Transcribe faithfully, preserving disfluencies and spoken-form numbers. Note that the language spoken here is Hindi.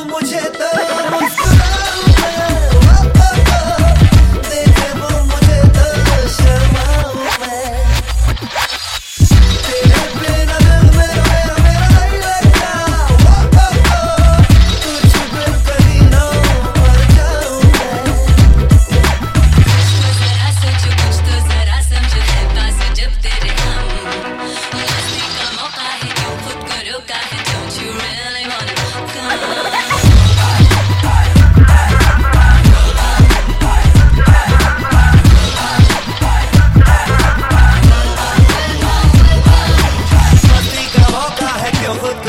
मुझे तो मुस्कुराऊं मैं, ओ, ओ, ओ, देखे वो मुझे तो शर्माऊं मैं। तेरे बिना दिल मेरा मेरा मेरा नहीं लगता, ओ, ओ, ओ, तुझ बिन कहीं ना मर जाऊं मैं। जरा सोचो कुछ तो जरा समझो है पास जब तेरे हम मस्ती का मौका है क्यों खुद को रोका है don't you really wanna come मस्ती का मौका है क्यों खुद